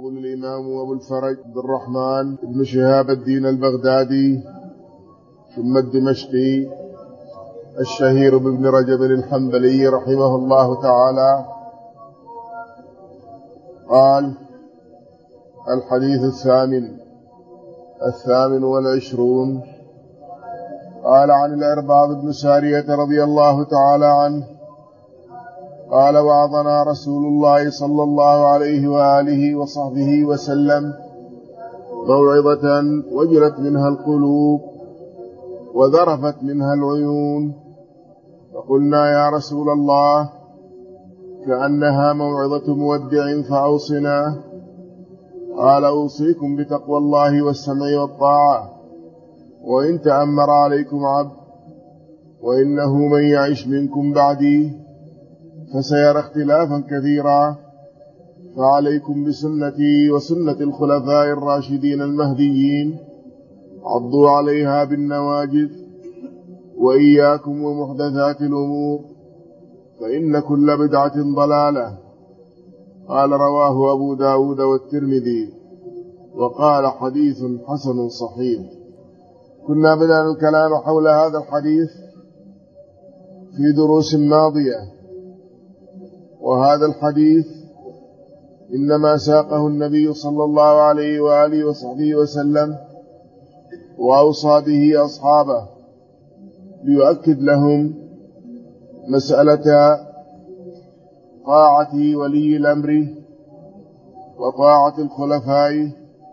يقول الإمام أبو الفرج عبد الرحمن بن شهاب الدين البغدادي ثم الدمشقي الشهير بابن رجب الحنبلي رحمه الله تعالى قال: الحديث الثامن والعشرون. قال: عن العرباض بن سارية رضي الله تعالى عنه قال: وعظنا رسول الله صلى الله عليه وآله وصحبه وسلم موعظة وجلت منها القلوب وذرفت منها العيون، فقلنا: يا رسول الله، كأنها موعظة مودع فأوصنا. قال: أوصيكم بتقوى الله والسمع والطاعة، وإن تأمر عليكم عبد، وإنه من يعش منكم بعدي فسيرى اختلافا كثيرا، فعليكم بسنتي وسنة الخلفاء الراشدين المهديين، عضوا عليها بالنواجذ، وإياكم ومحدثات الأمور، فإن كل بدعة ضلالة. قال: رواه أبو داود والترمذي، وقال: حديث حسن صحيح. كنا بدأنا الكلام حول هذا الحديث في دروس ماضية، وهذا الحديث إنما ساقه النبي صلى الله عليه وآله وصحبه وسلم وأوصى به أصحابه ليؤكد لهم مسألة طاعة ولي الأمر وطاعة الخلفاء،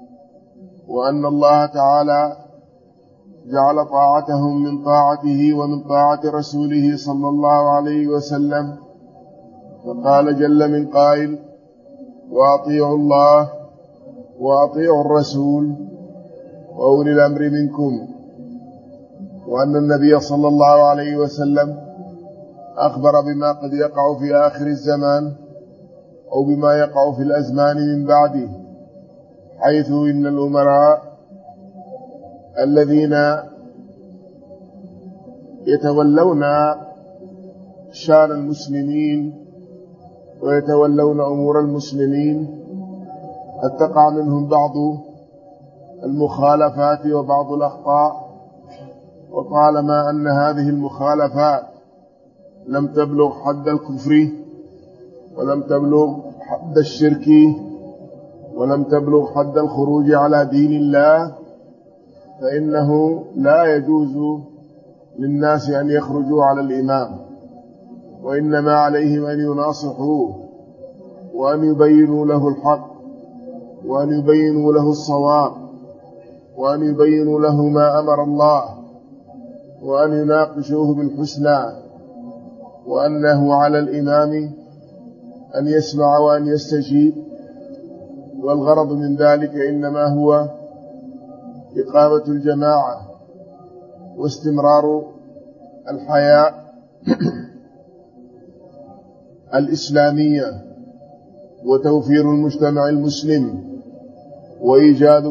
وأن الله تعالى جعل طاعتهم من طاعته ومن طاعة رسوله صلى الله عليه وسلم. فقال جل من قائل: وأطيعوا الله وأطيعوا الرسول وأولي الأمر منكم. وأن النبي صلى الله عليه وسلم أخبر بما قد يقع في آخر الزمان أو بما يقع في الأزمان من بعده، حيث إن الأمراء الذين يتولون شأن المسلمين ويتولون أمور المسلمين قد تقع منهم بعض المخالفات وبعض الأخطاء، وطالما أن هذه المخالفات لم تبلغ حد الكفر ولم تبلغ حد الشرك ولم تبلغ حد الخروج على دين الله، فإنه لا يجوز للناس أن يخرجوا على الإمام، وإنما عليهم أن يناصحوه وأن يبينوا له الحق وأن يبينوا له الصواب وأن يبينوا له ما أمر الله وأن يناقشوه بالحسنى، وأنه على الإمام أن يسمع وأن يستجيب، والغرض من ذلك إنما هو إقامة الجماعة واستمرار الحياة الإسلامية وتوفير المجتمع المسلم وإيجاد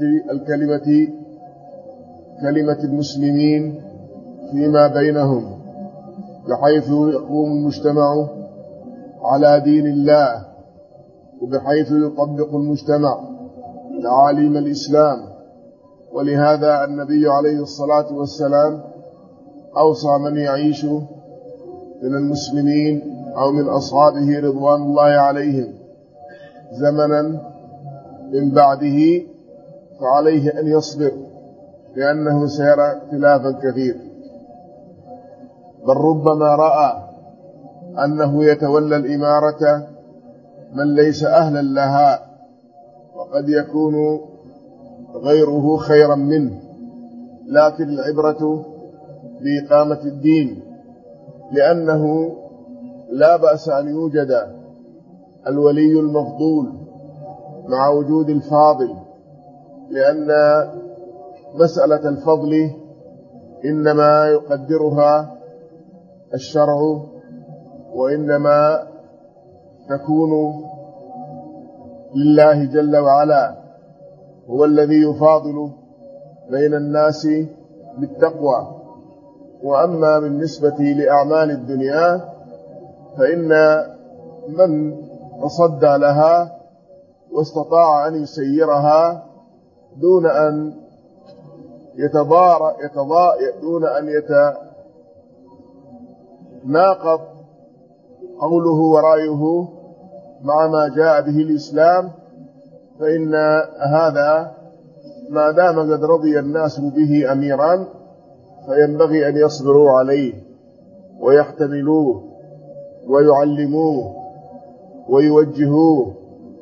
كلمة المسلمين فيما بينهم، بحيث يقوم المجتمع على دين الله، وبحيث يطبق المجتمع تعاليم الإسلام. ولهذا النبي عليه الصلاة والسلام أوصى من يعيش من المسلمين أو من أصحابه رضوان الله عليهم زمنا من بعده فعليه أن يصبر، لأنه سيرى اختلافا كثير، بل ربما رأى أنه يتولى الإمارة من ليس أهلا لها، وقد يكون غيره خيرا منه. لكن العبرة بإقامة الدين، لأنه لا بأس أن يوجد الولي المفضول مع وجود الفاضل، لأن مسألة الفضل إنما يقدرها الشرع، وإنما تكون لله جل وعلا، هو الذي يفاضل بين الناس بالتقوى. وأما بالنسبة لأعمال الدنيا فإن من تصدى لها واستطاع أن يسيرها دون أن دون أن يتناقض قوله ورأيه مع ما جاء به الإسلام، فإن هذا ما دام قد رضي الناس به أميرا فينبغي أن يصبروا عليه ويحتملوه ويعلموه ويوجهوه،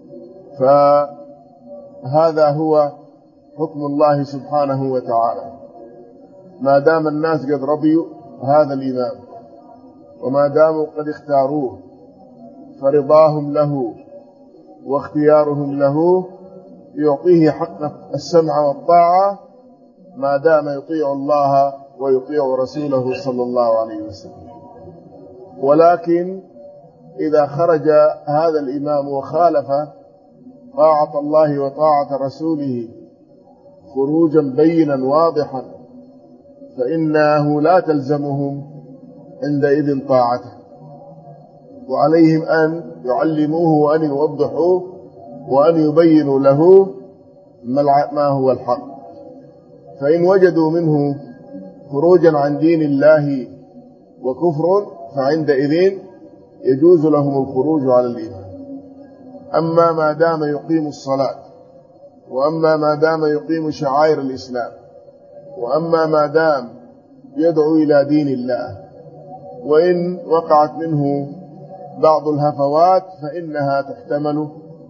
فهذا هو حكم الله سبحانه وتعالى. ما دام الناس قد رضيوا هذا الإمام وما داموا قد اختاروه فرضاهم له واختيارهم له يعطيه حق السمع والطاعة ما دام يطيع الله ويطيع رسوله صلى الله عليه وسلم. ولكن إذا خرج هذا الإمام وخالف طاعة الله وطاعة رسوله خروجا بينا واضحا فإنه لا تلزمهم عندئذ طاعته، وعليهم أن يعلموه وأن يوضحوه وأن يبينوا له ما هو الحق. فإن وجدوا منه خروجا عن دين الله وكفر فعندئذ يجوز لهم الخروج على الإيمان. أما ما دام يقيم الصلاة، وأما ما دام يقيم شعائر الإسلام، وأما ما دام يدعو إلى دين الله، وإن وقعت منه بعض الهفوات فإنها تحتمل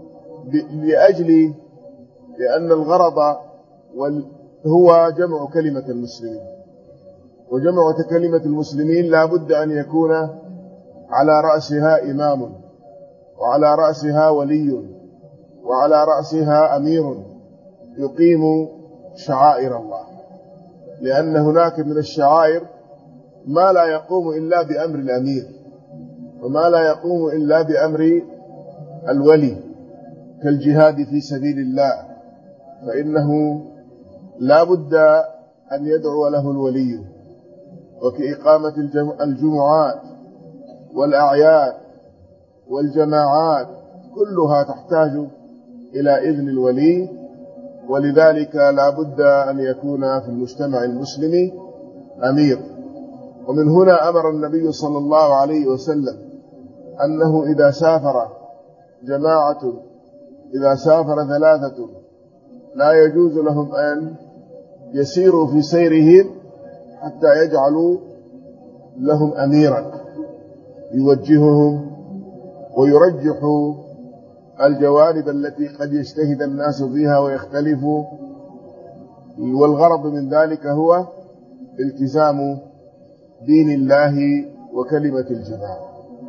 لأن الغرض هو جمع كلمة المسلمين، وجمع كلمة المسلمين لا بد أن يكون على رأسها إمام، وعلى رأسها ولي، وعلى رأسها أمير يقيم شعائر الله، لأن هناك من الشعائر ما لا يقوم إلا بأمر الأمير، وما لا يقوم إلا بأمر الولي، كالجهاد في سبيل الله، فإنه لا بد أن يدعو له الولي، وكإقامة الجمعات والأعياد والجماعات كلها تحتاج إلى إذن الولي، ولذلك لا بد أن يكون في المجتمع المسلم أمير. ومن هنا أمر النبي صلى الله عليه وسلم أنه إذا سافر جماعة، إذا سافر ثلاثة لا يجوز لهم أن يسيروا في سيرهم حتى يجعلوا لهم أميرا يوجههم ويرجح الجوانب التي قد يجتهد الناس فيها ويختلفوا، والغرض من ذلك هو التزام دين الله وكلمة الجماعة.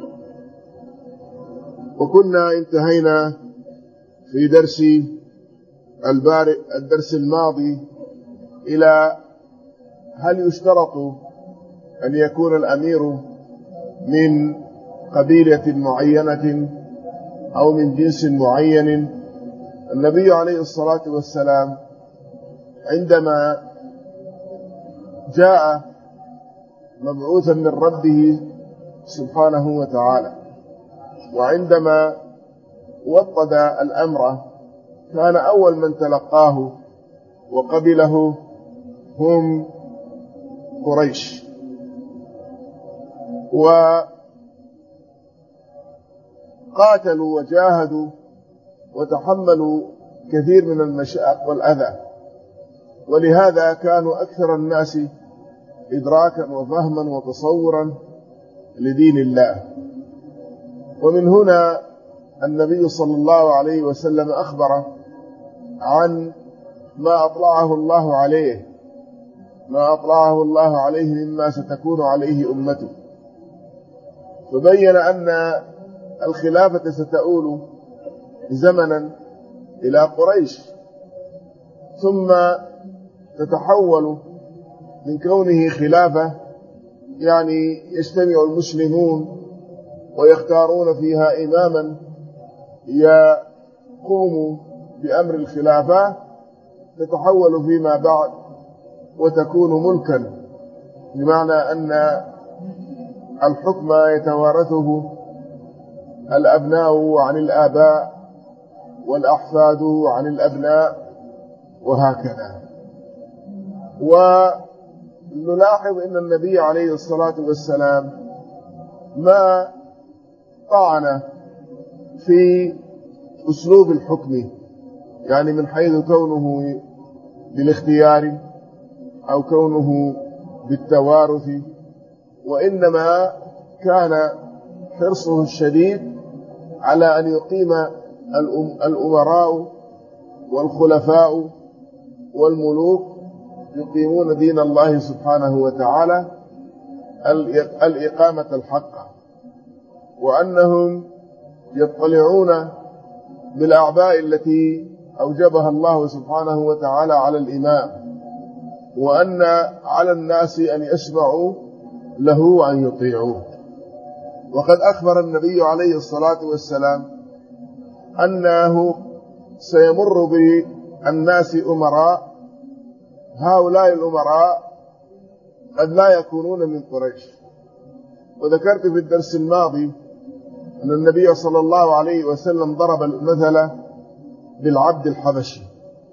وكنا انتهينا في الدرس الماضي إلى هل يشترط أن يكون الأمير من قبيلة معينة أو من جنس معين. النبي عليه الصلاة والسلام عندما جاء مبعوثا من ربه سبحانه وتعالى، وعندما وطد الأمر كان أول من تلقاه وقبله هم قريش، وقاتلوا وجاهدوا وتحملوا كثير من المشاق والأذى، ولهذا كانوا أكثر الناس إدراكا وفهما وتصورا لدين الله. ومن هنا النبي صلى الله عليه وسلم أخبر عن ما أطلعه الله عليه مما ستكون عليه أمته، فبين أن الخلافة ستؤول زمنا إلى قريش، ثم تتحول من كونه خلافة يعني يجتمع المسلمون ويختارون فيها إماما يقوم بأمر الخلافة، تتحول فيما بعد وتكون ملكا، بمعنى أن الحكم يتوارثه الأبناء عن الآباء والأحفاد عن الأبناء وهكذا. ونلاحظ أن النبي عليه الصلاة والسلام ما طعن في أسلوب الحكم، يعني من حيث كونه بالاختيار أو كونه بالتوارث، وإنما كان حرصه الشديد على أن يقيم الأمراء والخلفاء والملوك يقيمون دين الله سبحانه وتعالى الإقامة الحقة، وأنهم يطلعون بالأعباء التي أوجبها الله سبحانه وتعالى على الإمام، وأن على الناس أن يسمعوا له وأن يطيعوه. وقد أخبر النبي عليه الصلاة والسلام أنه سيمر بالناس أمراء، هؤلاء الأمراء قد لا يكونون من قريش. وذكرت في الدرس الماضي أن النبي صلى الله عليه وسلم ضرب المثل بالعبد الحبشي،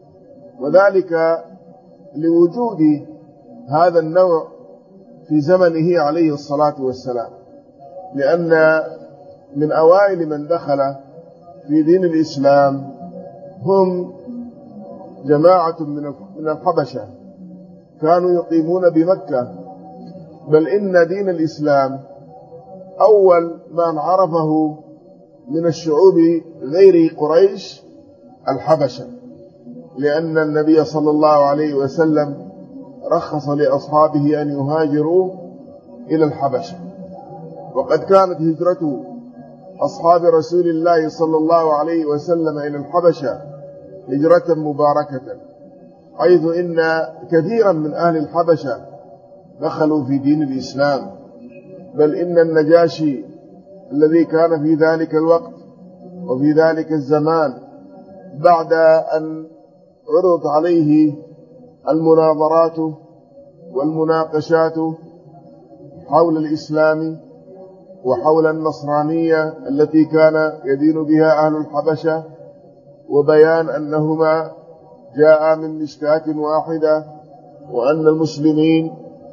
وذلك لوجود هذا النوع في زمنه عليه الصلاة والسلام، لأن من أوائل من دخل في دين الإسلام هم جماعة من الحبشة كانوا يقيمون بمكة، بل إن دين الإسلام أول من عرفه من الشعوب غير قريش الحبشة، لأن النبي صلى الله عليه وسلم رخص لأصحابه أن يهاجروا إلى الحبشة. وقد كانت هجرة أصحاب رسول الله صلى الله عليه وسلم إلى الحبشة هجرة مباركة، حيث إن كثيرا من أهل الحبشة دخلوا في دين الإسلام، بل إن النجاشي الذي كان في ذلك الوقت وفي ذلك الزمان بعد أن عرضت عليه المناظرات والمناقشات حول الإسلام وحول النصرانية التي كان يدين بها أهل الحبشة، وبيان أنهما جاء من مشكاة واحدة، وأن المسلمين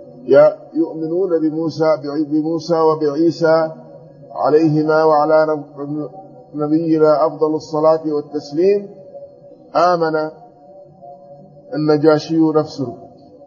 يؤمنون بموسى وبعيسى عليهما وعلى نبينا أفضل الصلاة والتسليم، آمن النجاشي نفسه،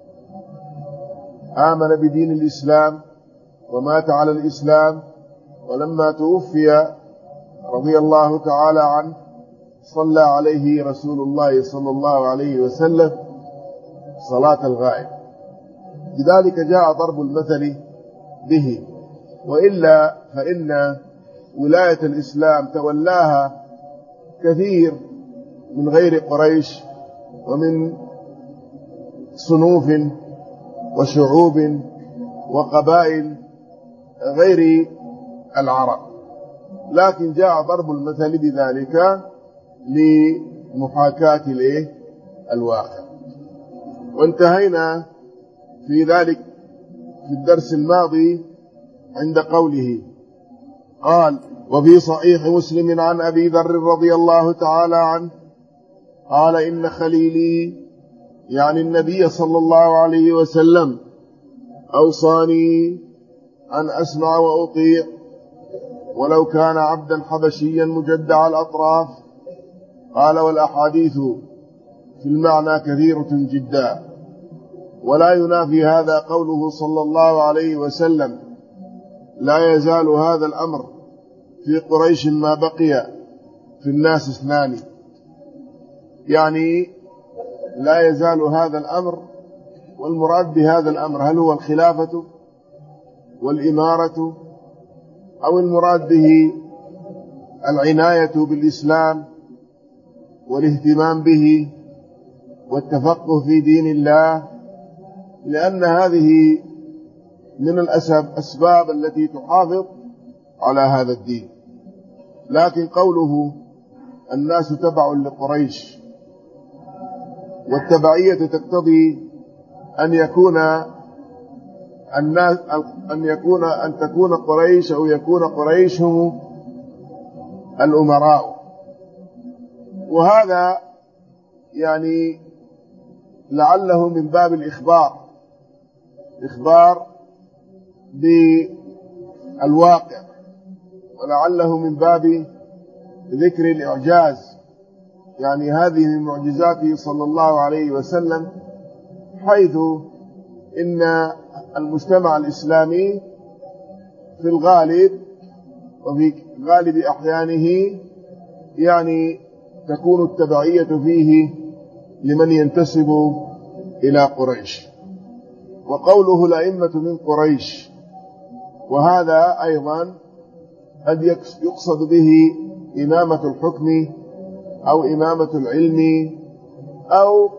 آمن بدين الإسلام ومات على الإسلام. ولما توفي رضي الله تعالى عنه صلى عليه رسول الله صلى الله عليه وسلم صلاة الغائب، لذلك جاء ضرب المثل به. وإلا فإن ولاية الإسلام تولاها كثير من غير قريش ومن صنوف وشعوب وقبائل غير العرب، لكن جاء ضرب المثل بذلك لمحاكاة الواقع. وانتهينا في ذلك في الدرس الماضي عند قوله قال: وفي صحيح مسلم عن أبي ذر رضي الله تعالى عنه قال: إن خليلي، يعني النبي صلى الله عليه وسلم، أوصاني أن أسمع وأطيع ولو كان عبدا حبشيا مجدع الأطراف. قال: والأحاديث في المعنى كثيرة جدا، ولا ينافي هذا قوله صلى الله عليه وسلم: لا يزال هذا الأمر في قريش ما بقي في الناس اثنان، يعني لا يزال هذا الأمر، والمراد بهذا الأمر هل هو الخلافة والإمارة، أو المراد به العناية بالإسلام والاهتمام به والتفقه في دين الله، لأن هذه من الأسباب التي تحافظ على هذا الدين. لكن قوله الناس تبع لقريش، والتبعية تقتضي أن تكون قريش أو يكون قريش هم الأمراء، وهذا يعني لعله من باب الإخبار بالواقع، ولعله من باب ذكر الإعجاز، يعني هذه من معجزاته صلى الله عليه وسلم، حيث إن المجتمع الإسلامي في الغالب وفي غالب أحيانه يعني تكون التبعية فيه لمن ينتسب إلى قريش، وقوله الأئمة من قريش، وهذا أيضا قد يقصد به إمامة الحكم أو إمامة العلم أو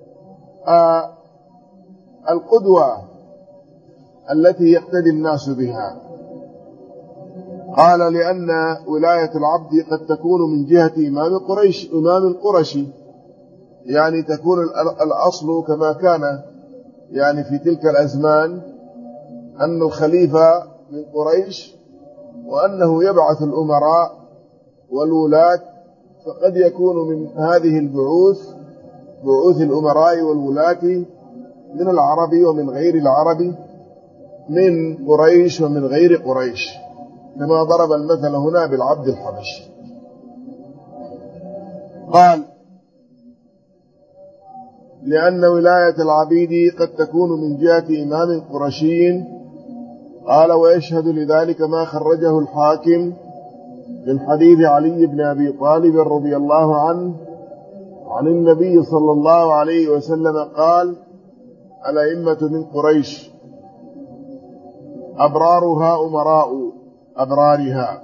القدوة التي يقتدي الناس بها. قال لأن ولاية العبد قد تكون من جهة إمام القرشي، يعني تكون الأصل كما كان يعني في تلك الأزمان أن الخليفة من قريش، وأنه يبعث الأمراء والولاة، فقد يكون من هذه بعوث الأمراء والولاة من العرب ومن غير العرب، من قريش ومن غير قريش، كما ضرب المثل هنا بالعبد الحبشي. قال لأن ولاية العبيد قد تكون من جهة إمام قرشي. قال ويشهد لذلك ما خرجه الحاكم من حديث علي بن أبي طالب رضي الله عنه عن النبي صلى الله عليه وسلم قال الأئمة من قريش أبرارها أمراء أبرارها،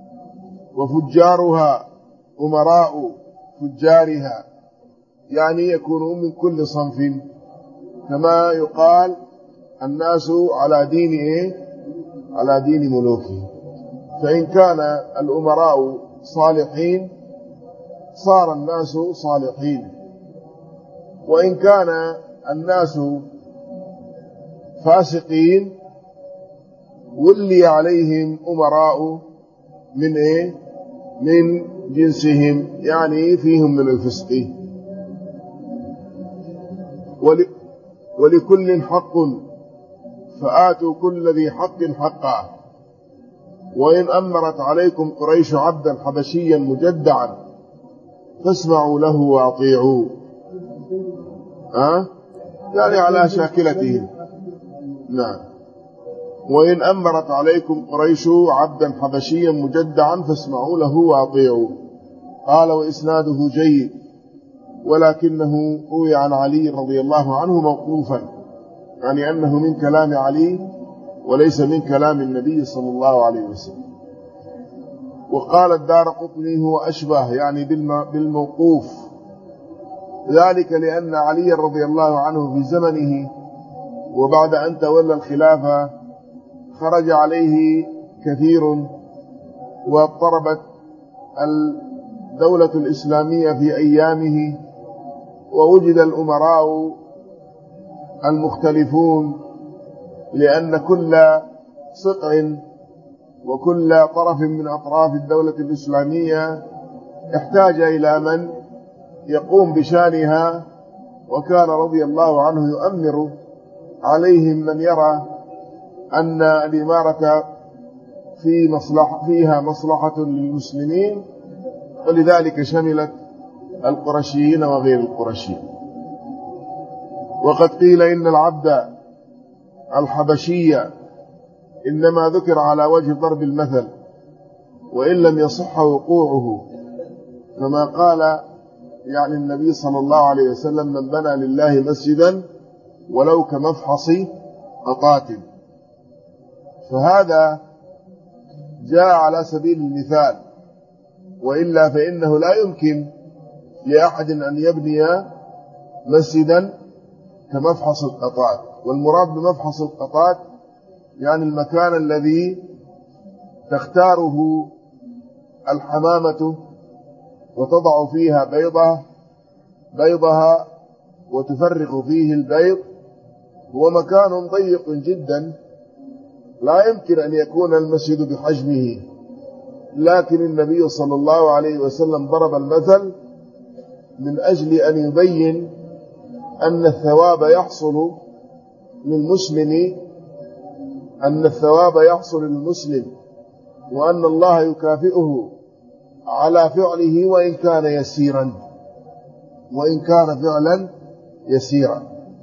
وفجارها أمراء فجارها، يعني يكونون من كل صنف، كما يقال الناس على دين على دين ملوكهم. فإن كان الأمراء صالحين صار الناس صالحين، وإن كان الناس فاسقين ولي عليهم أمراء من جنسهم، يعني فيهم من الفسق. ولكل حق فآتوا كل ذي حق حقه، وإن أمرت عليكم قريش عبدا حبشيا مجدعا فاسمعوا له وأطيعوا، يعني على شاكلتهم. نعم. وإن أمرت عليكم قريش عبدا حبشيا مجدعا فاسمعوا له وأطيعوا. قال وإسناده جيد، ولكنه روي عن علي رضي الله عنه موقوفا، يعني أنه من كلام علي وليس من كلام النبي صلى الله عليه وسلم. وقال الدارقطني هو أشبه يعني بالموقوف، ذلك لأن علي رضي الله عنه في زمنه وبعد أن تولى الخلافة خرج عليه كثير، واضطربت الدولة الإسلامية في أيامه، ووجد الأمراء المختلفون، لأن كل صقع وكل طرف من أطراف الدولة الإسلامية احتاج إلى من يقوم بشانها، وكان رضي الله عنه يؤمر عليهم من يرى أن الإمارة فيها مصلحة للمسلمين، ولذلك شملت القرشيين وغير القرشيين. وقد قيل إن العبد الحبشي إنما ذكر على وجه ضرب المثل، وإن لم يصح وقوعه، كما قال يعني النبي صلى الله عليه وسلم من بنى لله مسجدا ولو كمفحص قطات، فهذا جاء على سبيل المثال، وإلا فإنه لا يمكن لأحد أن يبني مسجدا كمفحص القطات. والمراد بمفحص القطات يعني المكان الذي تختاره الحمامة وتضع فيها بيضها وتفرغ فيه البيض، هو مكان ضيق جدا لا يمكن أن يكون المسجد بحجمه، لكن النبي صلى الله عليه وسلم ضرب المثل من أجل أن يبين أن الثواب يحصل للمسلم وأن الله يكافئه على فعله وإن كان فعلا يسيرا.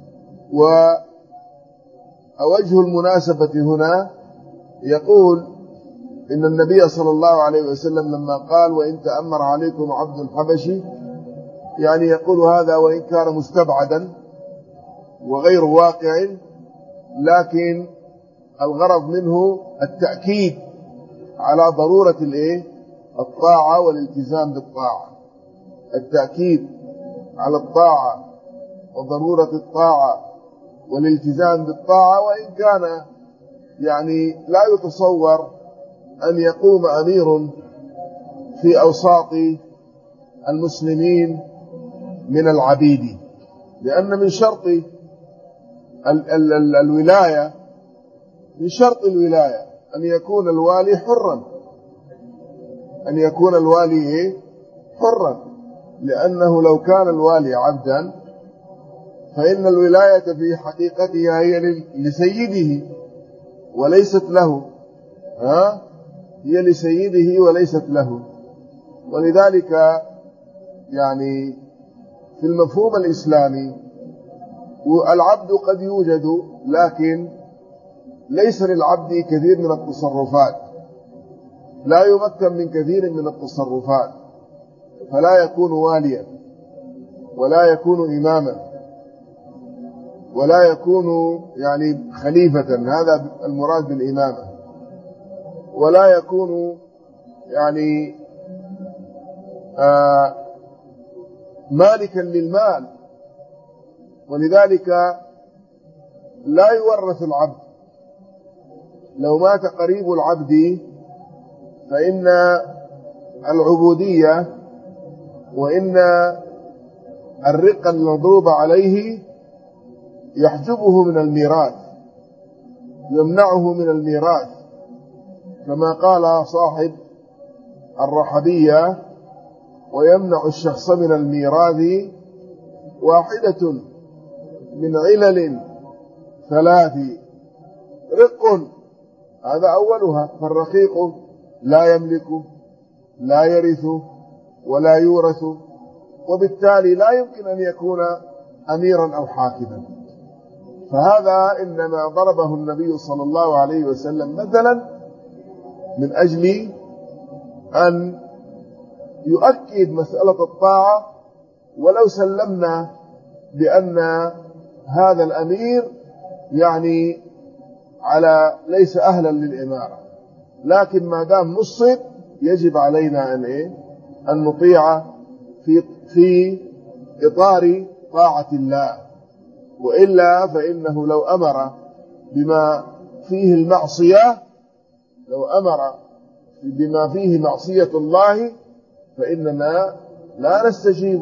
ووجه المناسبة هنا يقول إن النبي صلى الله عليه وسلم لما قال وإن تأمر عليكم عبد حبشي، يعني يقول هذا وإن كان مستبعدا وغير واقع، لكن الغرض منه التأكيد على ضرورة الطاعة والالتزام بالطاعة، التأكيد على الطاعة وضرورة الطاعة والالتزام بالطاعة، وإن كان يعني لا يتصور أن يقوم أمير في أوساط المسلمين من العبيد، لأن من شرط الولاية أن يكون الوالي حرا، لأنه لو كان الوالي عبدا فإن الولاية في حقيقتها هي لسيده وليست له، هي لسيده وليست له. ولذلك يعني في المفهوم الإسلامي العبد قد يوجد، لكن ليس للعبد كثير من التصرفات، لا يمكن من كثير من التصرفات، فلا يكون واليا ولا يكون إماما ولا يكون يعني خليفة، هذا المراد بالإمامة، ولا يكون يعني مالكا للمال. ولذلك لا يورث العبد، لو مات قريب العبد فإن العبودية وإن الرق المضروب عليه يحجبه من الميراث، يمنعه من الميراث، كما قال صاحب الرحبية ويمنع الشخص من الميراث واحدة من علل ثلاث: رق، هذا أولها، فالرقيق لا يملك لا يرث ولا يورث، وبالتالي لا يمكن أن يكون أميرا أو حاكما. فهذا إنما ضربه النبي صلى الله عليه وسلم مثلا من أجل أن يؤكد مسألة الطاعة، ولو سلمنا بأن هذا الأمير يعني ليس أهلا للإمارة، لكن ما دام نصب يجب علينا أن نطيع في إطار طاعة الله، وإلا فإنه لو أمر بما فيه المعصية، لو أمر بما فيه معصية الله فإننا لا نستجيب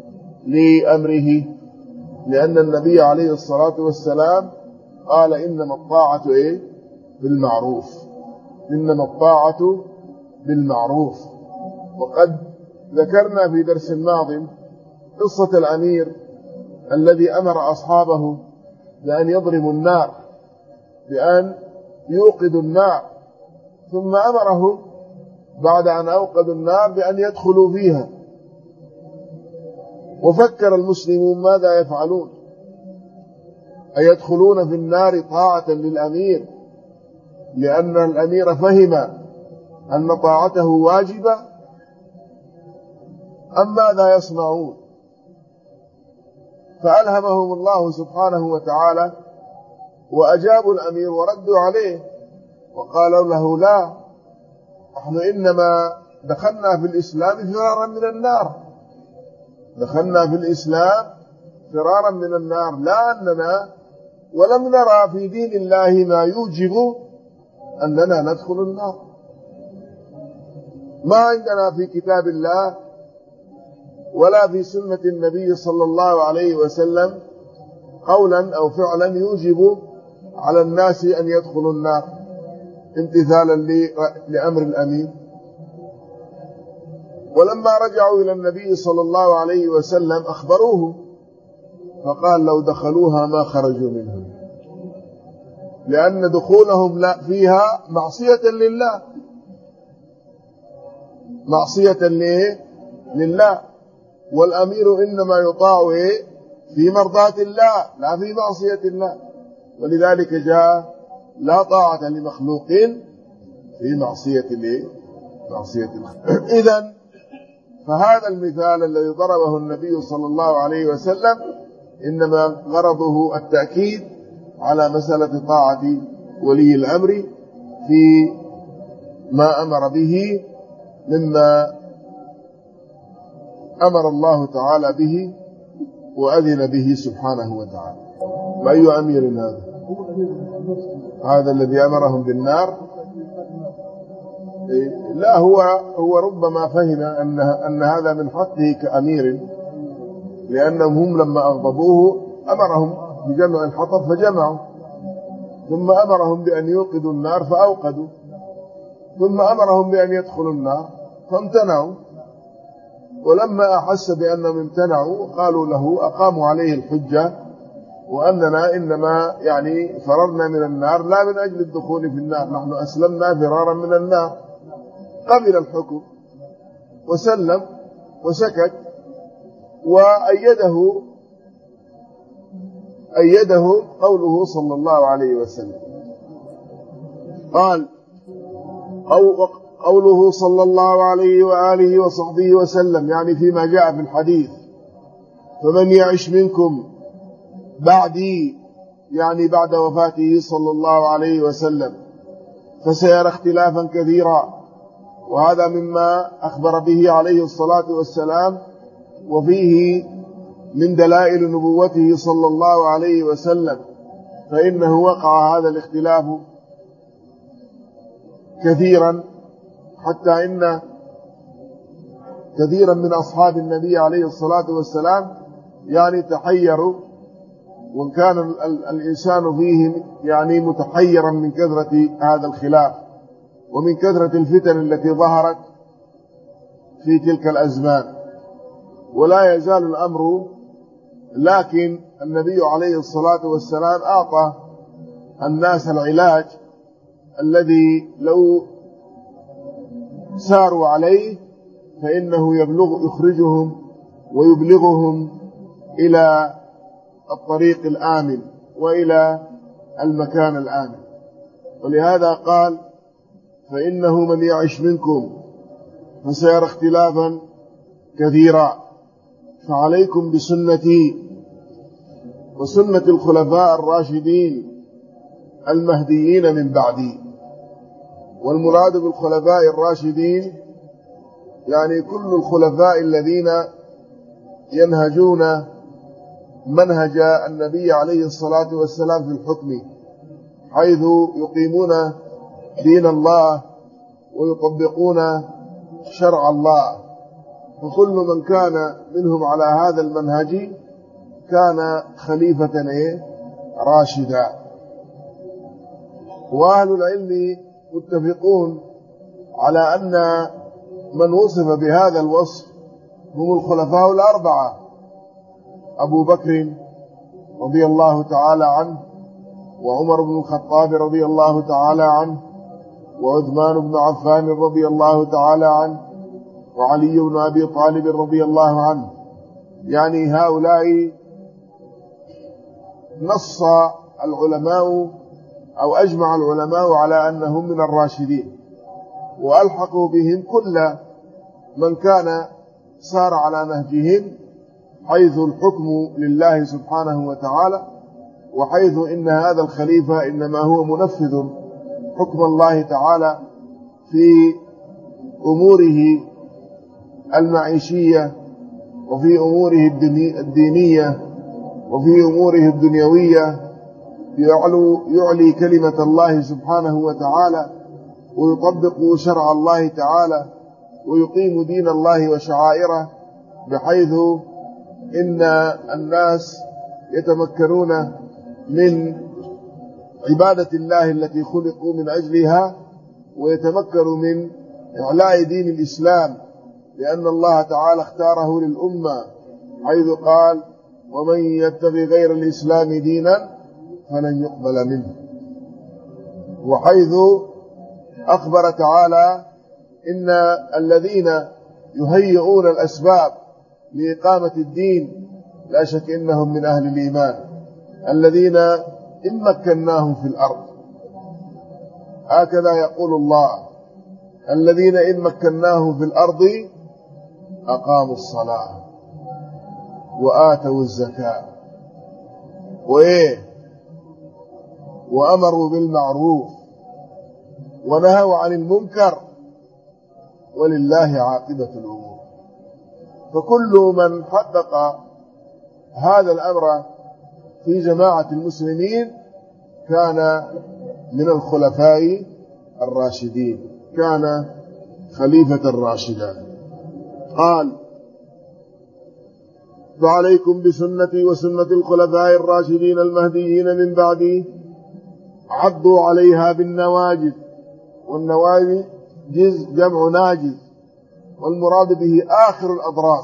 لأمره، لأن النبي عليه الصلاة والسلام قال إنما الطاعة بالمعروف، إنما الطاعة بالمعروف. وقد ذكرنا في درس ماض قصة الأمير الذي أمر أصحابه بأن يضربوا النار، بأن يوقدوا النار، ثم أمرهم بعد أن أوقدوا النار بأن يدخلوا فيها. وفكر المسلمون ماذا يفعلون، أيدخلون في النار طاعة للأمير لأن الأمير فهم أن طاعته واجبة، أم ماذا يصنعون؟ فألهمهم الله سبحانه وتعالى وأجابوا الأمير وردوا عليه وقالوا له: لا، نحن إنما دخلنا في الإسلام فرارا من النار، دخلنا في الإسلام فرارا من النار، لا أننا ولم نرى في دين الله ما يوجب أننا ندخل النار، ما عندنا في كتاب الله ولا في سنة النبي صلى الله عليه وسلم قولا أو فعلا يوجب على الناس أن يدخلوا النار امتثالا لأمر الأمين. ولما رجعوا إلى النبي صلى الله عليه وسلم أخبروه، فقال لو دخلوها ما خرجوا منها، لأن دخولهم لا فيها معصية لله، معصية لله، والأمير إنما يطاع في مرضاة الله لا في معصية الله، ولذلك جاء لا طاعة لمخلوق في معصية الله. إذن فهذا المثال الذي ضربه النبي صلى الله عليه وسلم إنما غرضه التأكيد على مسألة طاعة ولي الأمر في ما أمر به مما أمر الله تعالى به وأذن به سبحانه وتعالى. وأي أمير هذا الذي أمرهم بالنار؟ لا، هو ربما فهم أن هذا من حقه كأمير، لأنهم هم لما أغضبوه أمرهم بجمع الحطب فجمعوا، ثم أمرهم بأن يوقدوا النار فأوقدوا، ثم أمرهم بأن يدخلوا النار فامتنعوا، ولما أحس بأنهم امتنعوا قالوا له، أقاموا عليه الحجة وأننا إنما فررنا من النار لا من أجل الدخول في النار، نحن أسلمنا فرارا من النار. قبل الحكم وسلم وسكت، وأيده قوله صلى الله عليه وسلم، قال قوله صلى الله عليه وآله وصحبه وسلم، فيما جاء في الحديث: فمن يعش منكم بعدي، بعد وفاته صلى الله عليه وسلم، فسيرى اختلافا كثيرا. وهذا مما أخبر به عليه الصلاة والسلام، وفيه من دلائل نبوته صلى الله عليه وسلم، فإنه وقع هذا الاختلاف كثيرا، حتى إن كثيرا من أصحاب النبي عليه الصلاة والسلام تحيروا، وكان الإنسان فيهم متحيرا من كثرة هذا الخلاف ومن كثرة الفتن التي ظهرت في تلك الأزمان. ولا يزال الأمر، لكن النبي عليه الصلاة والسلام أعطى الناس العلاج الذي لو ساروا عليه فإنه يخرجهم ويبلغهم إلى الطريق الآمن وإلى المكان الآمن. ولهذا قال: فإنه من يعش منكم فسيرى اختلافا كثيرا، فعليكم بسنتي وسنة الخلفاء الراشدين المهديين من بعدي. والمراد بالخلفاء الراشدين كل الخلفاء الذين ينهجون منهج النبي عليه الصلاة والسلام في الحكم، حيث يقيمون دين الله ويطبقون شرع الله، فكل من كان منهم على هذا المنهج كان خليفة راشدا. وأهل العلم متفقون على أن من وصف بهذا الوصف هم الخلفاء الأربعة: أبو بكر رضي الله تعالى عنه، وعمر بن الخطاب رضي الله تعالى عنه، وعثمان بن عفان رضي الله تعالى عنه، وعلي بن أبي طالب رضي الله عنه. هؤلاء نص العلماء أو أجمع العلماء على أنهم من الراشدين، وألحقوا بهم كل من كان سار على نهجهم، حيث الحكم لله سبحانه وتعالى، وحيث إن هذا الخليفة إنما هو منفذ حكم الله تعالى في أموره المعيشية، وفي أموره الدينية، وفي أموره الدنيوية، يعلي كلمة الله سبحانه وتعالى، ويطبق شرع الله تعالى، ويقيم دين الله وشعائره، بحيث إن الناس يتمكنون من عبادة الله التي خلقوا من أجلها، ويتمكنوا من إعلاء دين الإسلام لأن الله تعالى اختاره للأمة حيث قال ومن يبتغي غير الإسلام دينا فلن يقبل منه، وحيث أخبر تعالى إن الذين يهيئون الأسباب لإقامة الدين لا شك إنهم من أهل الإيمان الذين إن مكناهم في الأرض، هكذا يقول الله، الذين إن مكناهم في الأرض أقاموا الصلاة وآتوا الزكاة وأمروا بالمعروف ونهوا عن المنكر ولله عاقبة الأمور. فكل من حقق هذا الأمر في جماعة المسلمين كان من الخلفاء الراشدين، كان خليفة راشدا. قال فعليكم بسنتي وسنة الخلفاء الراشدين المهديين من بعدي عضوا عليها بالنواجذ، والنواجذ جمع ناجذ، والمراد به آخر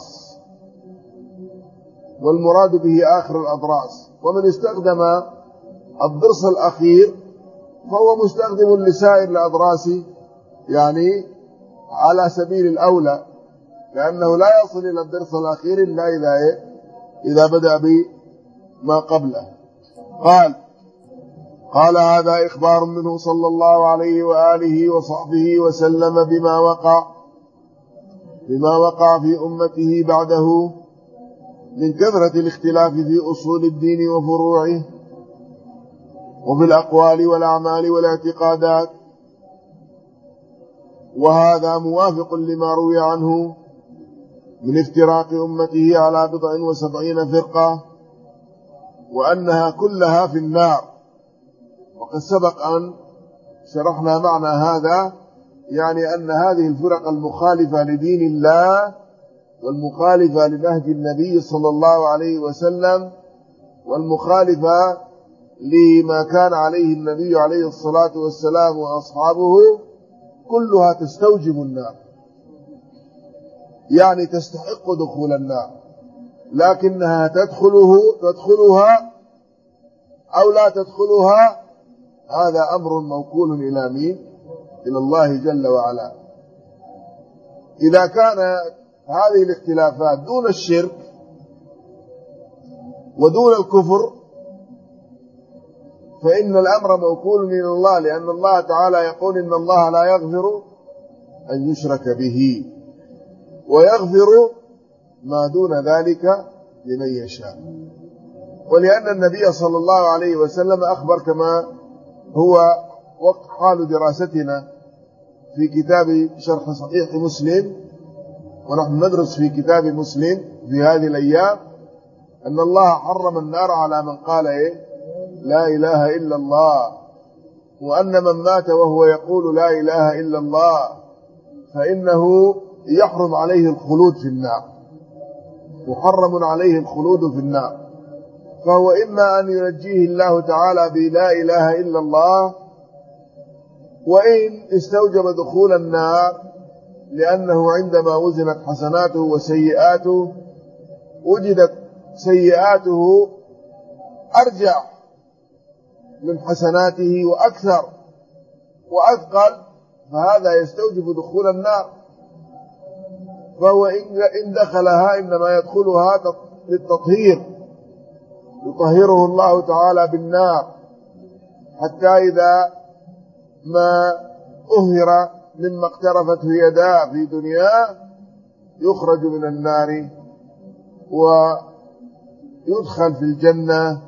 الأضراس، ومن استخدم الضرس الأخير فهو مستخدم لسائر الأضراس، يعني على سبيل الأولى، لأنه لا يصل إلى الضرس الأخير إلا إذا بدأ بما قبله. قال هذا إخبار منه صلى الله عليه وآله وصحبه وسلم بما وقع في أمته بعده من كثرة الاختلاف في أصول الدين وفروعه وفي الأقوال والأعمال والاعتقادات، وهذا موافق لما روي عنه من افتراق أمته على 79 فرقة وأنها كلها في النار. وقد سبق أن شرحنا معنى هذا، يعني أن هذه الفرق المخالفة لدين الله والمخالفة لنهج النبي صلى الله عليه وسلم والمخالفة لما كان عليه النبي عليه الصلاة والسلام وأصحابه كلها تستوجب النار، يعني تستحق دخول النار، لكنها تدخلها أو لا تدخلها هذا أمر موكول إلى مين؟ إلى الله جل وعلا. إذا كان هذه الاختلافات دون الشرك ودون الكفر فإن الأمر موكول إلى الله، لأن الله تعالى يقول إن الله لا يغفر أن يشرك به ويغفر ما دون ذلك لمن يشاء. ولأن النبي صلى الله عليه وسلم أخبر كما هو وقت حال دراستنا في كتاب شرح صحيح مسلم، ونحن ندرس في كتاب مسلم في هذه الأيام، أن الله حرم النار على من قال لا إله إلا الله، وأن من مات وهو يقول لا إله إلا الله فإنه يحرم عليه الخلود في النار، محرم عليه الخلود في النار. فهو إما أن ينجيه الله تعالى بلا إله إلا الله، وإن استوجب دخول النار لأنه عندما وزنت حسناته وسيئاته وجدت سيئاته أرجح من حسناته وأكثر وأثقل، فهذا يستوجب دخول النار. فهو إن دخلها إنما يدخلها للتطهير، يطهره الله تعالى بالنار، حتى إذا ما أهر مما اقترفته يداه في دنياه يخرج من النار ويدخل في الجنة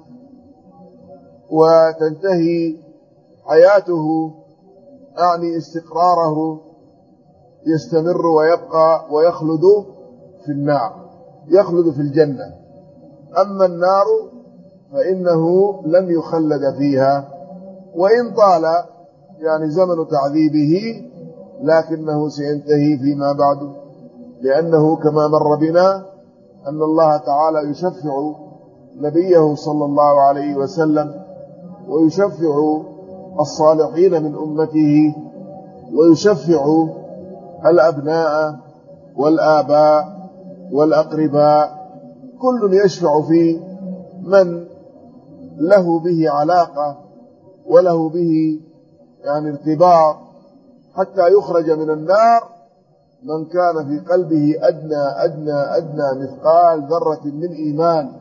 وتنتهي حياته، أعني استقراره يستمر ويبقى ويخلد في النار، يخلد في الجنة. أما النار فإنه لن يخلد فيها، وإن طال يعني زمن تعذيبه لكنه سينتهي فيما بعد، لأنه كما مر بنا أن الله تعالى يشفع نبيه صلى الله عليه وسلم ويشفع الصالحين من أمته ويشفع الأبناء والآباء والأقرباء، كل يشفع في من له به علاقة وله به يعني ارتباط، حتى يخرج من النار من كان في قلبه أدنى مثقال ذرة من إيمان.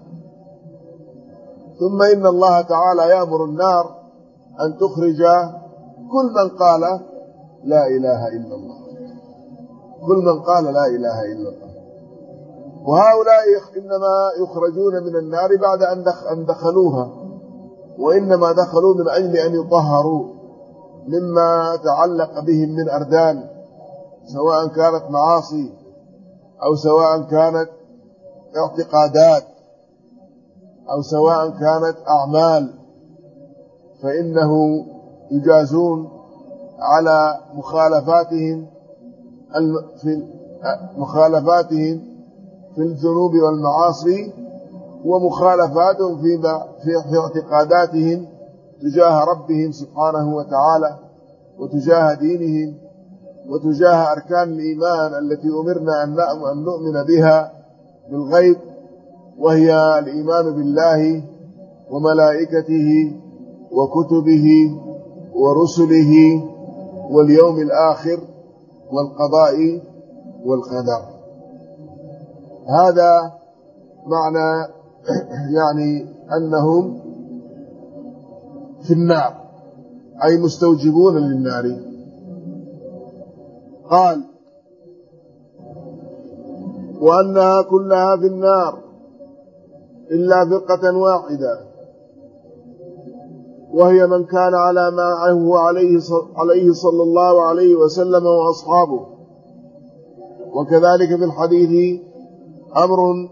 ثم إن الله تعالى يأمر النار أن تخرج كل من قال لا إله إلا الله، كل من قال لا إله إلا الله. وهؤلاء إنما يخرجون من النار بعد أن دخلوها، وإنما دخلوا من أجل أن يطهروا مما تعلق بهم من أردان، سواء كانت معاصي أو سواء كانت اعتقادات أو سواء كانت أعمال، فإنه يجازون على مخالفاتهم في الذنوب والمعاصي، ومخالفاتهم في اعتقاداتهم تجاه ربهم سبحانه وتعالى، وتجاه دينهم، وتجاه أركان الإيمان التي أمرنا أن نؤمن بها بالغيب، وهي الإيمان بالله وملائكته وكتبه ورسله واليوم الآخر والقضاء والقدر. هذا معنى يعني أنهم في النار، أي مستوجبون للنار. قال: وأنها كلها في النار إلا فرقة واحدة، وهي من كان على ما هو عليه صلى الله عليه وسلم وأصحابه. وكذلك في الحديث أمر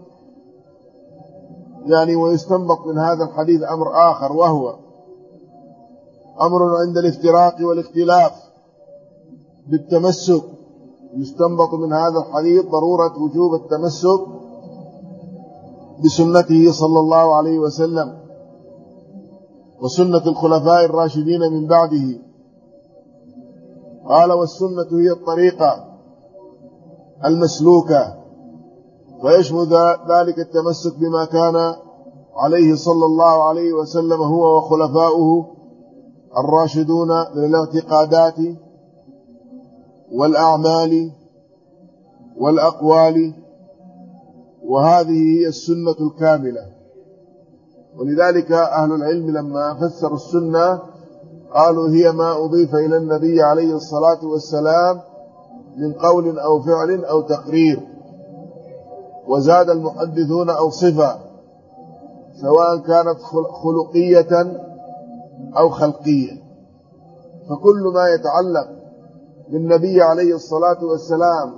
يعني، ويستنبط من هذا الحديث أمر آخر، وهو أمر عند الافتراق والاختلاف بالتمسك. يستنبط من هذا الحديث ضرورة وجوب التمسك بسنته صلى الله عليه وسلم وسنة الخلفاء الراشدين من بعده. قال: والسنة هي الطريقة المسلوكة، فيشمل ذلك التمسك بما كان عليه صلى الله عليه وسلم هو وخلفاؤه الراشدون من الاعتقادات والأعمال والأقوال، وهذه هي السنة الكاملة. ولذلك أهل العلم لما فسروا السنة قالوا: هي ما أضيف إلى النبي عليه الصلاة والسلام من قول أو فعل أو تقرير. وزاد المحدثون أو صفة، سواء كانت خلقية أو خلقية. فكل ما يتعلق بالنبي عليه الصلاة والسلام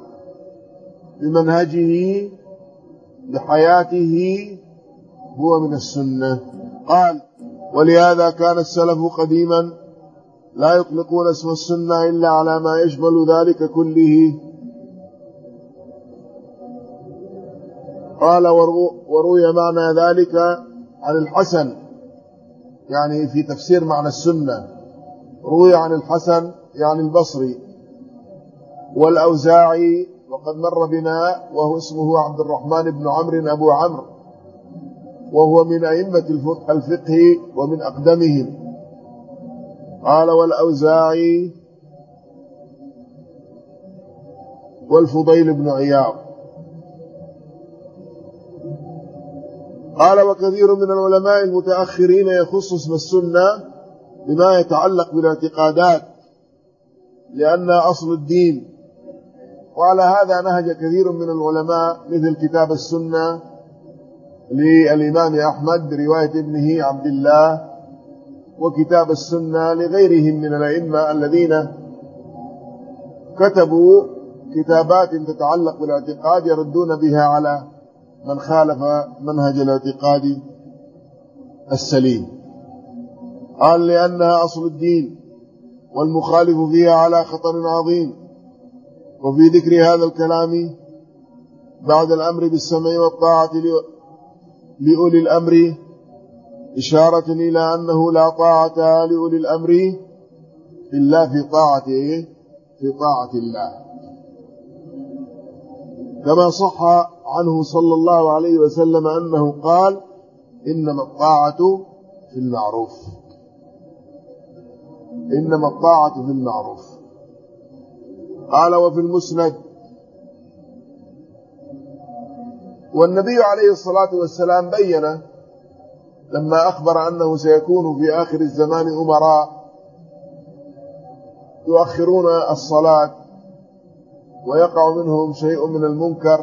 بمنهجه بحياته هو من السنة. قال: ولهذا كان السلف قديما لا يطلقون اسم السنة إلا على ما يشمل ذلك كله. قال: وروي معنى ذلك عن الحسن، يعني في تفسير معنى السنة روي عن الحسن يعني البصري والأوزاعي، وقد مر بنا، وهو اسمه عبد الرحمن بن عمرو أبو عمرو، وهو من أئمة الفقه ومن أقدمهم. قال: والأوزاعي والفضيل بن عياض. قال: وكثير من العلماء المتأخرين يخص اسم السنة بما يتعلق بالاعتقادات لأنها أصل الدين. وعلى هذا نهج كثير من العلماء، مثل كتاب السنة للإمام أحمد برواية ابنه عبد الله، وكتاب السنة لغيرهم من الأئمة الذين كتبوا كتابات تتعلق بالاعتقاد يردون بها على من خالف منهج الاعتقاد السليم. قال: لأنها أصل الدين والمخالف فيها على خطر عظيم. وفي ذكر هذا الكلام بعد الأمر بالسمع والطاعة لأولي الأمر إشارة إلى أنه لا طاعة لأولي الأمر إلا في طاعة الله. كما صح عنه صلى الله عليه وسلم أنه قال: إنما الطاعة في المعروف، إنما الطاعة في المعروف. قال: وفي المسند: والنبي عليه الصلاة والسلام بين لما أخبر أنه سيكون في آخر الزمان أمراء يؤخرون الصلاة ويقع منهم شيء من المنكر،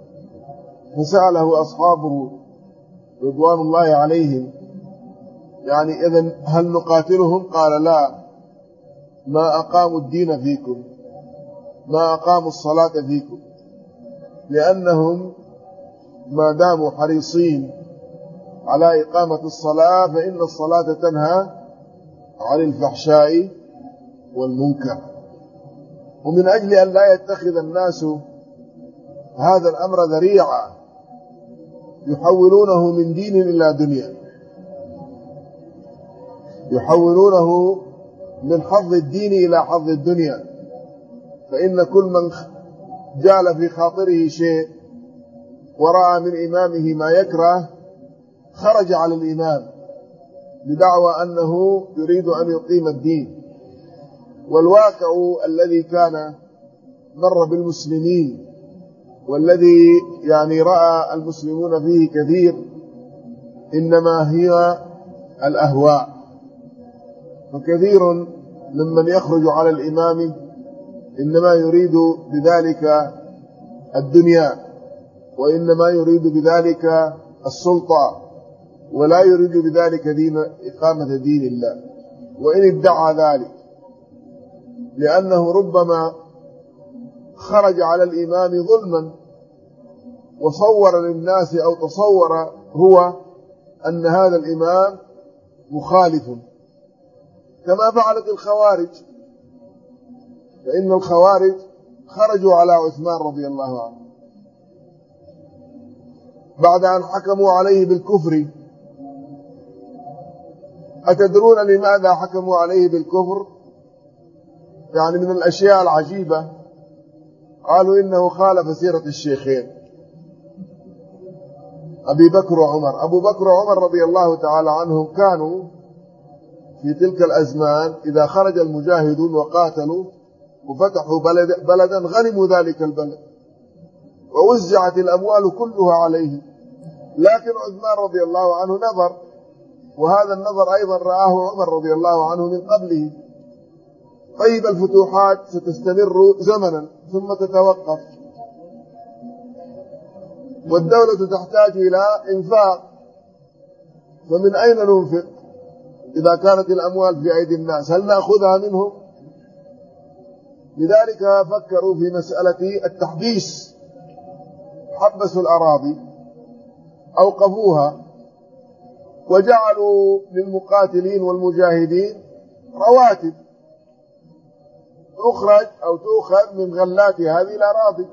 فسأله أصحابه رضوان الله عليهم: يعني إذن هل نقاتلهم؟ قال: لا، ما أقاموا الدين فيكم، ما أقاموا الصلاة فيكم، لأنهم ما داموا حريصين على إقامة الصلاة فإن الصلاة تنهى عن الفحشاء والمنكر. ومن أجل أن لا يتخذ الناس هذا الأمر ذريعة يحولونه من دين إلى دنيا، يحولونه من حظ الدين إلى حظ الدنيا، فإن كل من جال في خاطره شيء ورأى من إمامه ما يكره خرج على الإمام بدعوى أنه يريد أن يقيم الدين. والواقع الذي كان مر بالمسلمين والذي يعني رأى المسلمون فيه كثير إنما هي الأهواء، فكثير ممن يخرج على الإمام إنما يريد بذلك الدنيا، وإنما يريد بذلك السلطة، ولا يريد بذلك إقامة دين الله، وإن ادعى ذلك، لأنه ربما خرج على الإمام ظلما وصور للناس أو تصور هو أن هذا الإمام مخالف، كما فعلت الخوارج. فإن الخوارج خرجوا على عثمان رضي الله عنه بعد أن حكموا عليه بالكفر. أتدرون لماذا حكموا عليه بالكفر؟ يعني من الأشياء العجيبة، قالوا إنه خالف سيرة الشيخين أبي بكر وعمر. أبو بكر وعمر رضي الله تعالى عنهم كانوا في تلك الأزمان إذا خرج المجاهدون وقاتلوا وفتحوا بلدا غنموا ذلك البلد ووزعت الأموال كلها عليه، لكن عثمان رضي الله عنه نظر، وهذا النظر أيضا رآه عمر رضي الله عنه من قبله. طيب الفتوحات ستستمر زمنا ثم تتوقف، والدولة تحتاج إلى إنفاق، فمن أين ننفق إذا كانت الأموال في أيدي الناس؟ هل نأخذها منهم؟ لذلك فكروا في مسألة التحبيس، حبسوا الأراضي، أوقفوها، وجعلوا للمقاتلين والمجاهدين رواتب تخرج أو تؤخذ من غلات هذه الأراضي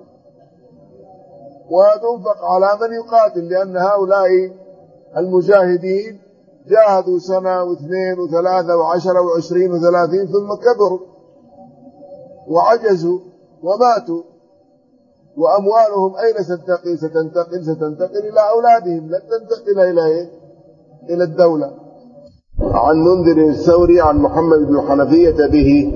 وتنفق على من يقاتل، لأن هؤلاء المجاهدين جاهدوا سنة واثنين وثلاثة وعشرة وعشرين وثلاثين ثم كبروا وعجزوا وماتوا، وأموالهم أين ستنتقل إلى أولادهم، لن تنتقل إلى الدولة. عن منذر الثوري عن محمد بن حنفية به،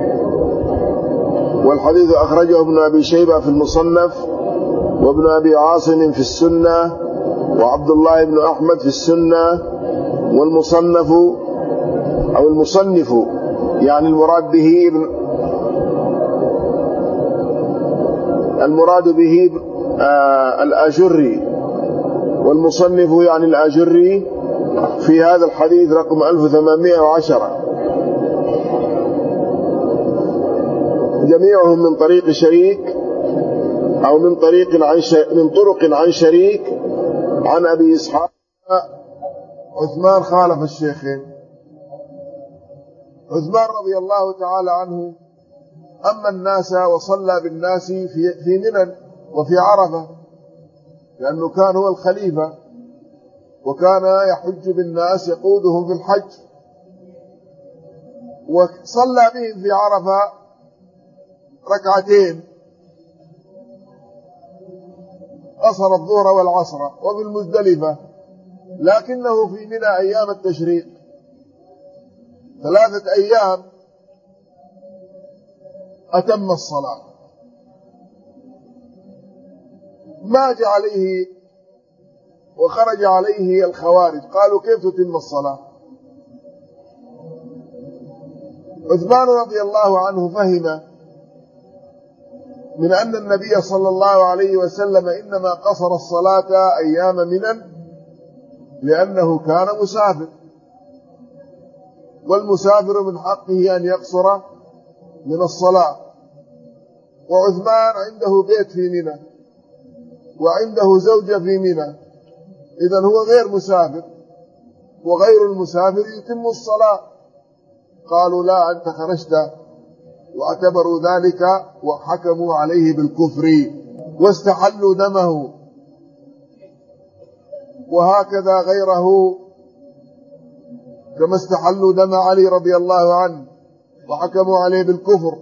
والحديث أخرجه ابن أبي شيبة في المصنف، وابن أبي عاصم في السنة، وعبد الله بن أحمد في السنة، والمصنف أو المصنف يعني المراد به الآجري، والمصنف يعني الآجري في هذا الحديث رقم 1810، جميعهم من طريق شريك أو من طرق عن شريك عن أبي إسحاق. عثمان خالف الشيخين. عثمان رضي الله تعالى عنه أما الناس وصلى بالناس في منى وفي عرفة، لأنه كان هو الخليفة وكان يحج بالناس يقودهم في الحج، وصلى بهم في عرفة ركعتين قصر الظهر والعصر وبالمزدلفة، لكنه في منى أيام التشريق 3 أيام أتم الصلاة. ماج عليه وخرج عليه الخوارج، قالوا كيف تتم الصلاة؟ عثمان رضي الله عنه فهم من أن النبي صلى الله عليه وسلم إنما قصر الصلاة أيام منى لأنه كان مسافر، والمسافر من حقه أن يقصر من الصلاة، وعثمان عنده بيت في منى وعنده زوجة في منى، إذن هو غير مسافر، وغير المسافر يتم الصلاة. قالوا لا، أنت خرجت، واعتبروا ذلك وحكموا عليه بالكفر واستحلوا دمه. وهكذا غيره كما استحلوا دم علي رضي الله عنه وحكموا عليه بالكفر.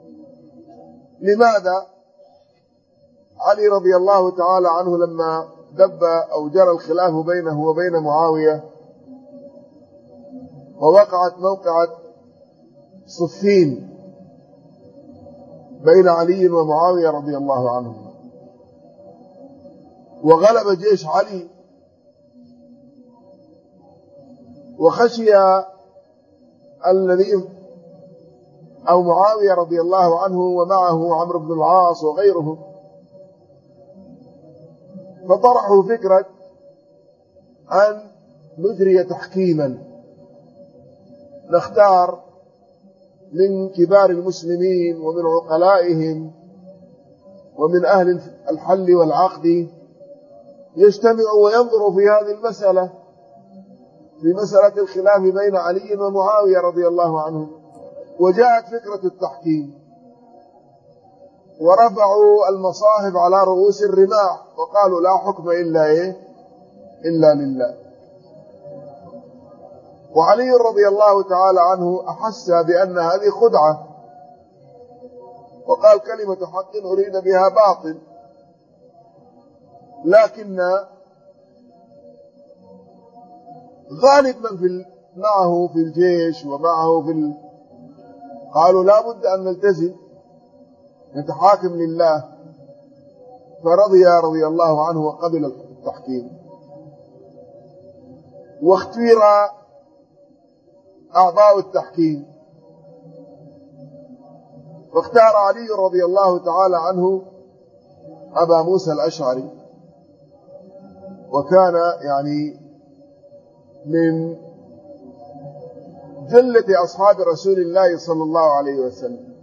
لماذا؟ علي رضي الله تعالى عنه لما دب أو جرى الخلاف بينه وبين معاوية ووقعت موقعة صفين بين علي ومعاوية رضي الله عنهم، وغلب جيش علي، وخشي الذي أو معاوية رضي الله عنه ومعه عمرو بن العاص وغيرهم، فطرحوا فكرة أن نجري تحكيما، نختار من كبار المسلمين ومن عقلائهم ومن أهل الحل والعقد يجتمعوا وينظروا في هذه المسألة، في مسألة الخلاف بين علي ومعاوية رضي الله عنهم. وجاءت فكرة التحكيم، ورفعوا المصاحف على رؤوس الرماح وقالوا لا حكم إلا لله. وعلي رضي الله تعالى عنه أحس بأن هذه خدعة، وقال كلمة حق أريد بها باطل، لكن غالب من معه في الجيش ومعه قالوا لا بد أن نلتزم نتحاكم لله، فرضي رضي الله عنه وقبل التحكيم. واختير أعضاء التحكيم، فاختار علي رضي الله تعالى عنه أبا موسى الأشعري، وكان يعني من جلة أصحاب رسول الله صلى الله عليه وسلم.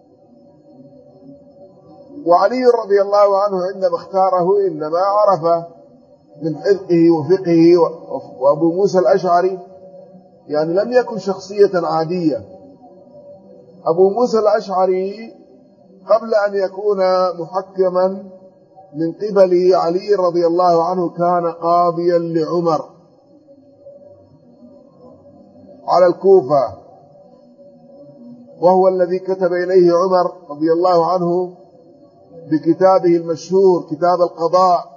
وعلي رضي الله عنه عندما اختاره إنما عرف من حذقه وفقهه، وأبو موسى الأشعري يعني لم يكن شخصية عادية. أبو موسى الأشعري قبل أن يكون محكما من قبل علي رضي الله عنه كان قاضيا لعمر على الكوفة، وهو الذي كتب إليه عمر رضي الله عنه بكتابه المشهور كتاب القضاء،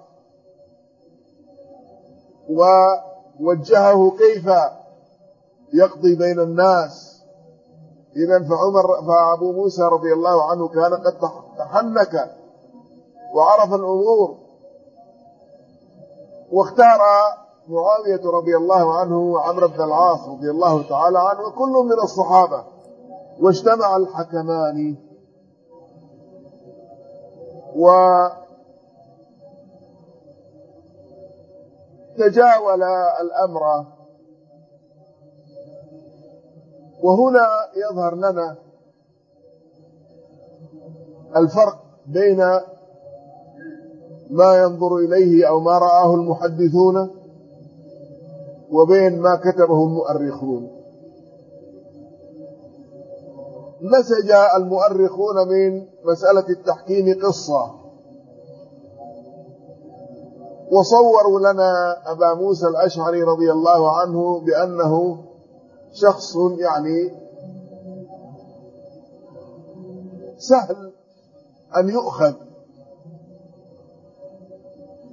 ووجهه كيف يقضي بين الناس. إذن فأبو موسى رضي الله عنه كان قد تحنك وعرف الأمور، واختار معاوية رضي الله عنه وعمرو بن العاص رضي الله تعالى عنه وكل من الصحابة، واجتمع الحكمان وتجاول الأمر. وهنا يظهر لنا الفرق بين ما ينظر إليه أو ما رآه المحدثون وبين ما كتبه المؤرخون. نسج المؤرخون من مسألة التحكيم قصة، وصوروا لنا أبا موسى الأشعري رضي الله عنه بأنه شخص يعني سهل أن يؤخذ،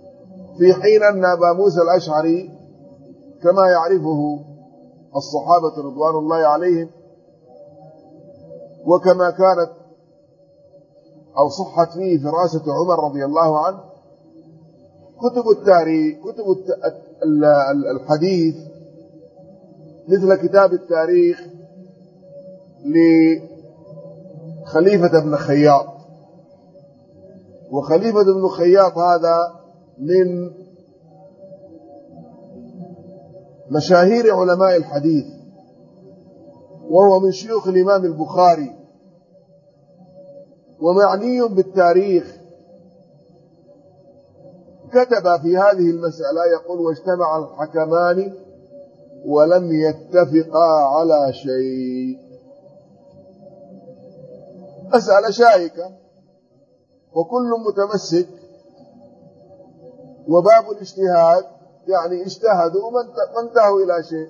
في حين أن أبا موسى الأشعري كما يعرفه الصحابة رضوان الله عليهم، وكما كانت أو صحت فيه فراسة عمر رضي الله عنه، كتب التاريخ، كتب الحديث مثل كتاب التاريخ لخليفة بن خياط. وخليفة بن خياط هذا من مشاهير علماء الحديث، وهو من شيوخ الإمام البخاري، ومعني بالتاريخ. كتب في هذه المسألة يقول: واجتمع الحكمان ولم يتفقا على شيء. مسألة شائكة وكل متمسك، وباب الاجتهاد يعني اجتهدوا وما انتهوا إلى شيء،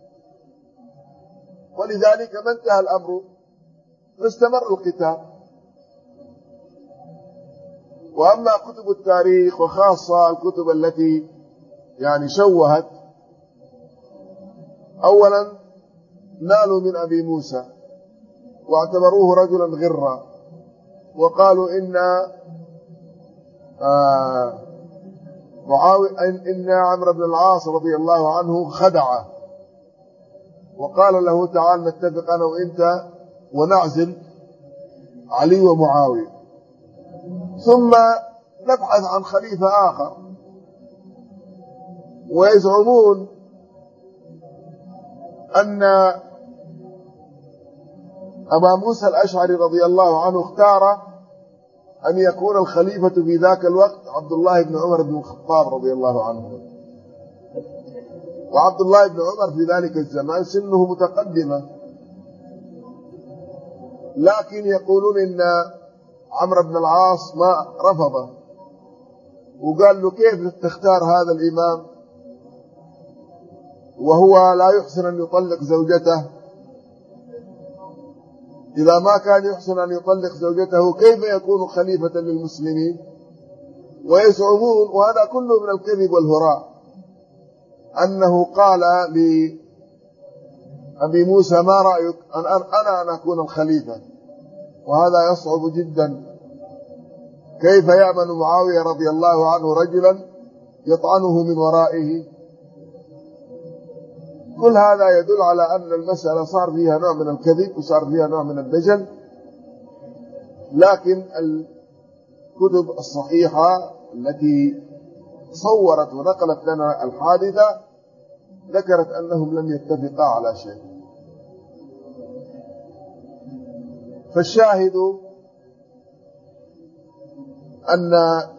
ولذلك ما انتهى الأمر فاستمر القتال. وأما كتب التاريخ وخاصة الكتب التي يعني شوهت، أولا نالوا من أبي موسى واعتبروه رجلا غرا، وقالوا إن عمرو بن العاص رضي الله عنه خدعه وقال له: تعال نتفق أنا وإنت ونعزل علي ومعاوية، ثم نبحث عن خليفة آخر. ويزعمون أن أبا موسى الأشعري رضي الله عنه اختار أن يكون الخليفة في ذاك الوقت عبد الله بن عمر بن الخطاب رضي الله عنه. وعبد الله بن عمر في ذلك الزمان سنه متقدمة، لكن يقولون إن عمرو بن العاص ما رفضه، وقال له: كيف تختار هذا الإمام وهو لا يحسن أن يطلق زوجته؟ إذا ما كان يحسن أن يطلق زوجته كيف يكون خليفة للمسلمين؟ ويزعمون، وهذا كله من الكذب والهراء، أنه قال لأبي موسى: ما رأيك أن أكون الخليفة؟ وهذا يصعب جدا. كيف يأمن معاوية رضي الله عنه رجلا يطعنه من ورائه؟ كل هذا يدل على أن المسألة صار فيها نوع من الكذب وصار فيها نوع من الدجل. لكن الكتب الصحيحة التي صورت ونقلت لنا الحادثة ذكرت أنهم لم يتفقا على شيء. فالشاهد أن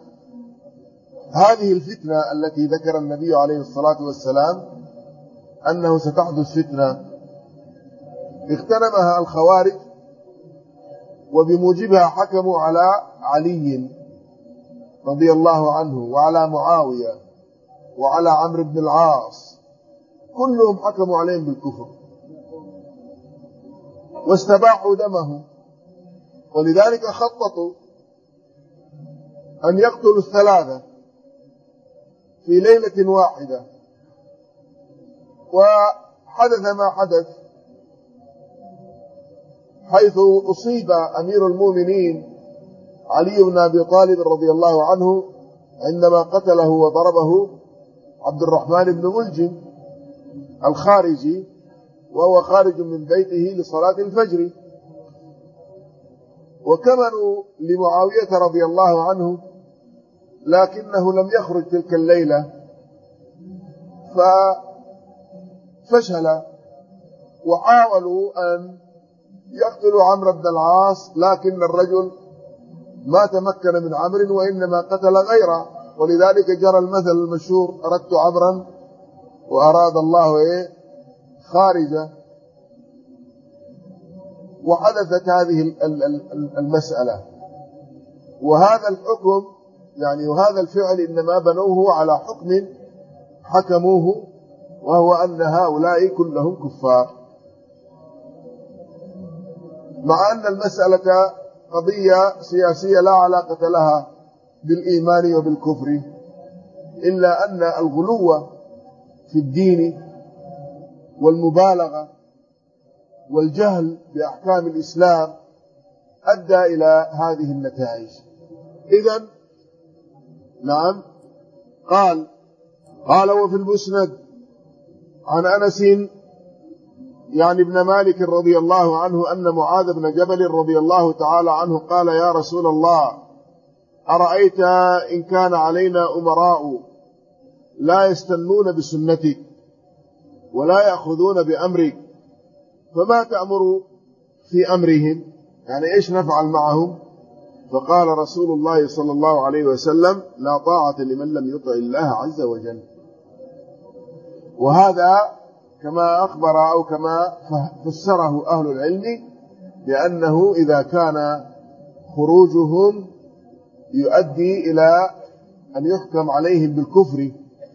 هذه الفتنة التي ذكر النبي عليه الصلاة والسلام أنه ستحدث فتنة اغتنمها الخوارج، وبموجبها حكموا على علي رضي الله عنه وعلى معاوية وعلى عمرو بن العاص، كلهم حكموا عليهم بالكفر واستباحوا دمه. ولذلك خططوا أن يقتلوا الثلاثة في ليلة واحدة، وحدث ما حدث، حيث أصيب أمير المؤمنين علي بن أبي طالب رضي الله عنه عندما قتله وضربه عبد الرحمن بن ملجم الخارجي، وهو خارج من بيته لصلاة الفجر. وكمنوا لمعاوية رضي الله عنه، لكنه لم يخرج تلك الليلة، ففشل وحاولوا أن يقتلوا عمرو بن العاص، لكن الرجل ما تمكن من عمرو وإنما قتل غيره. ولذلك جرى المثل المشهور: أردت عمرا وأراد الله خارجه. وحدثت هذه المسألة، وهذا الحكم يعني وهذا الفعل إنما بنوه على حكم حكموه، وهو أن هؤلاء كلهم كفار، مع أن المسألة قضية سياسية لا علاقة لها بالإيمان وبالكفر. إلا أن الغلو في الدين والمبالغة والجهل بأحكام الإسلام أدى إلى هذه النتائج. إذن نعم، قال وفي المسند عن أنس يعني ابن مالك رضي الله عنه أن معاذ بن جبل رضي الله تعالى عنه قال يا رسول الله أرأيت إن كان علينا أمراء لا يستنون بسنتك ولا يأخذون بأمرك فما تأمر في أمرهم، يعني إيش نفعل معهم؟ فقال رسول الله صلى الله عليه وسلم لا طاعة لمن لم يطع الله عز وجل. وهذا كما أخبر أو كما فسره أهل العلم بأنه إذا كان خروجهم يؤدي إلى أن يحكم عليهم بالكفر،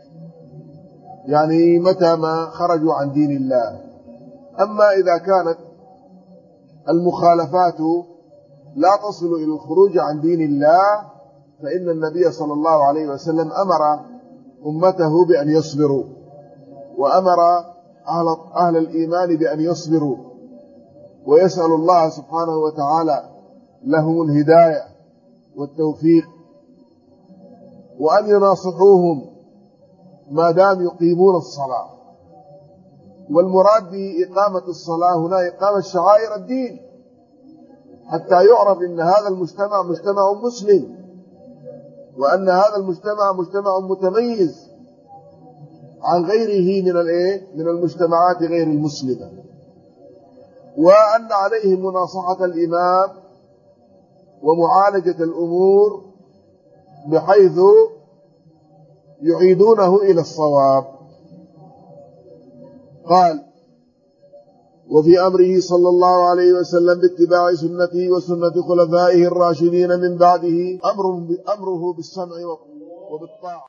يعني متى ما خرجوا عن دين الله. أما إذا كانت المخالفات لا تصل إلى الخروج عن دين الله فإن النبي صلى الله عليه وسلم أمر أمته بأن يصبروا، وأمر أهل الإيمان بأن يصبروا، ويسأل الله سبحانه وتعالى لهم الهداية والتوفيق، وأن يناصحوهم ما دام يقيمون الصلاة. والمراد بإقامة الصلاة هنا إقامة شعائر الدين حتى يعرف أن هذا المجتمع مجتمع مسلم، وأن هذا المجتمع مجتمع متميز عن غيره من المجتمعات غير المسلمة، وأن عليه مناصحة الإمام ومعالجة الأمور بحيث يعيدونه إلى الصواب. قال وفي أمره صلى الله عليه وسلم باتباع سنته وسنة خلفائه الراشدين من بعده أمره بالسمع وبالطاعة.